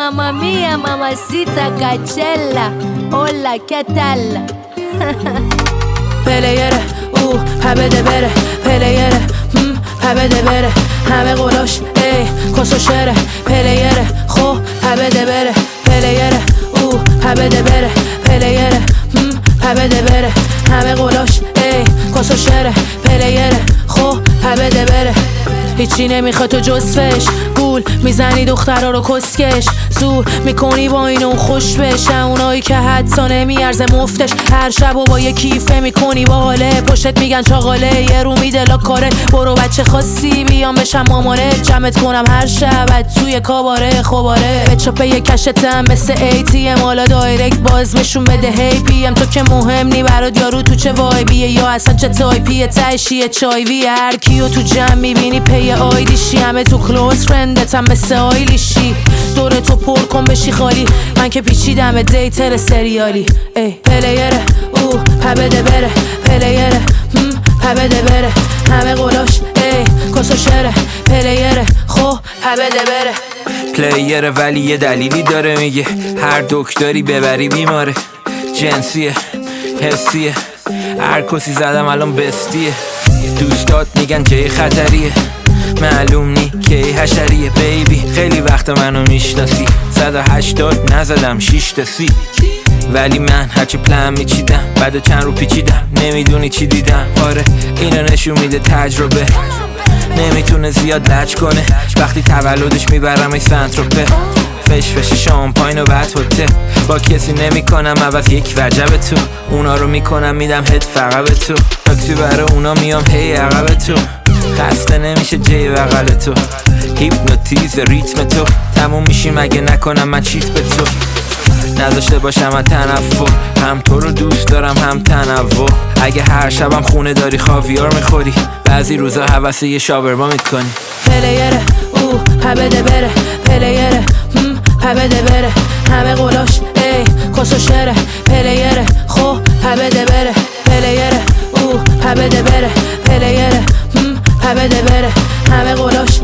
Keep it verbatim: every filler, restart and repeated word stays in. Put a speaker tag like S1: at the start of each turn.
S1: mamma mia, mamacita, cachella. Hola, ¿qué tal?
S2: پلیره او پبده بره پلیره پبده بره همه قلاش ای کسو شره پلیره خو پبده بره پلیره او پبده بره پلیره پبده بره همه قلاش ای کسو شره پلیره خو پبده بره هیچی نمیخواد تو جز فش گول میزنی دخترها رو کسکش زور میکنی با این اون خوش بشه اونایی که حدسا نمیارزه مفتش هر شب و با یه کیفه میکنی با حاله پشت میگن چاقاله یه رو میده لا کاره برو بچه خاصی بیام بشم مامانه جمعت کنم هر شب توی کاباره خوباره به چاپه یه کشتم مثل ای تی ام حالا دایرکت باز بشون بده هی پی ام تو که مهم نی برات یارو تو چه وایبیه یا اصلا چه تایپیه تشیه چایویه هر کیو تو جمع میبینی پی آیدیشی همه تو کلوز فرندتم مثل آیلیشی دور تو پر کن بشی خالی من که پیچیدم دیتر سریالی ای پلیره او پبده بره پلیره پبده بره همه قلاش ای کسو شره پلیره خو پبده بره
S3: پلیره ولی یه دلیلی داره میگه هر دکتری ببری بیماره جنسیه حسیه هر کسی زدم الان بستیه دوستات میگن که خطریه معلوم نی که حشریه بیبی خیلی وقت منو میشناسی صد و هشتاد نزدم شیش تا سی ولی من هرچی پلن میچیدم بعد چند رو پیچیدم نمیدونی چی دیدم آره اینو نشون میده تجربه نمیتونه زیاد لج کنه وقتی تولدش میبرم ای سنتروپه فش فش شامپاین و بعد هوته با کسی نمی کنم عوض یک وجب تو اونا رو میکنم میدم هد فقط به تو تاکسی برای اونا میام هی عقب تو خسته نمیشه جی بغل تو هیپنوتیز ریتم تو تموم میشیم اگه نکنم من چیت به تو نذاشته باشم من تنفر هم تو رو دوست دارم هم تنوع اگه هر شبم خونه داری خاویار میخوری بعضی روزا حوث یه شاورما میکنی
S2: پلیره او پبده بره پلیره پبده بره همه قلاش ای کسو شره پلیره خو پبده بره پلیره او پبده بره پلیره پبده بره همه قلاش